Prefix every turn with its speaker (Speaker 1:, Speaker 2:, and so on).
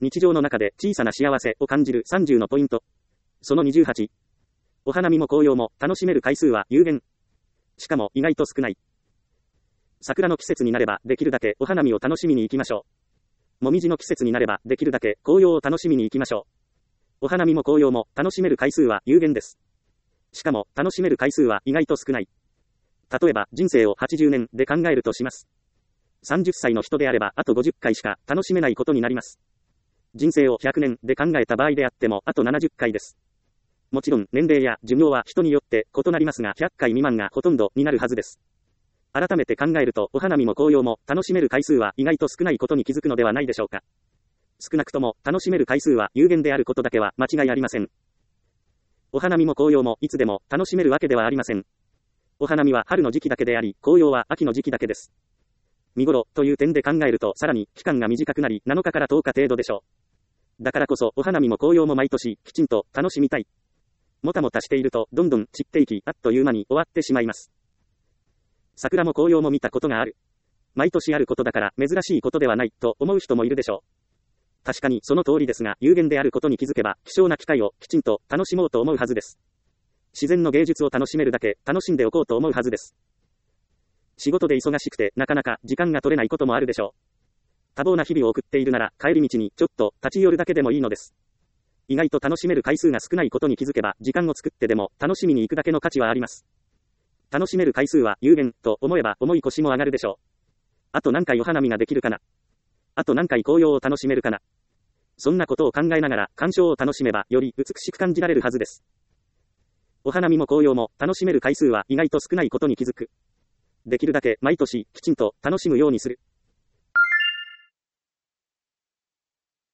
Speaker 1: 日常の中で小さな幸せを感じる30のポイント。その28。お花見も紅葉も楽しめる回数は有限。しかも意外と少ない。桜の季節になればできるだけお花見を楽しみに行きましょう。もみじの季節になればできるだけ紅葉を楽しみに行きましょう。お花見も紅葉も楽しめる回数は有限です。しかも楽しめる回数は意外と少ない。例えば人生を80年で考えるとします。30歳の人であればあと50回しか楽しめないことになります。人生を100年で考えた場合であってもあと70回です。もちろん年齢や寿命は人によって異なりますが100回未満がほとんどになるはずです。改めて考えるとお花見も紅葉も楽しめる回数は意外と少ないことに気づくのではないでしょうか。少なくとも楽しめる回数は有限であることだけは間違いありません。お花見も紅葉もいつでも楽しめるわけではありません。お花見は春の時期だけであり、紅葉は秋の時期だけです。見頃という点で考えるとさらに期間が短くなり7日から10日程度でしょう。だからこそお花見も紅葉も毎年きちんと楽しみたい。もたもたしているとどんどん散っていきあっという間に終わってしまいます。桜も紅葉も見たことがある。毎年あることだから珍しいことではないと思う人もいるでしょう。確かにその通りですが有限であることに気づけば希少な機会をきちんと楽しもうと思うはずです。自然の芸術を楽しめるだけ楽しんでおこうと思うはずです。仕事で忙しくてなかなか時間が取れないこともあるでしょう。多忙な日々を送っているなら帰り道にちょっと立ち寄るだけでもいいのです。意外と楽しめる回数が少ないことに気づけば時間を作ってでも楽しみに行くだけの価値はあります。楽しめる回数は有限と思えば重い腰も上がるでしょう。あと何回お花見ができるかな。あと何回紅葉を楽しめるかな。そんなことを考えながら鑑賞を楽しめばより美しく感じられるはずです。お花見も紅葉も楽しめる回数は意外と少ないことに気づく。できるだけ毎年きちんと楽しむようにする。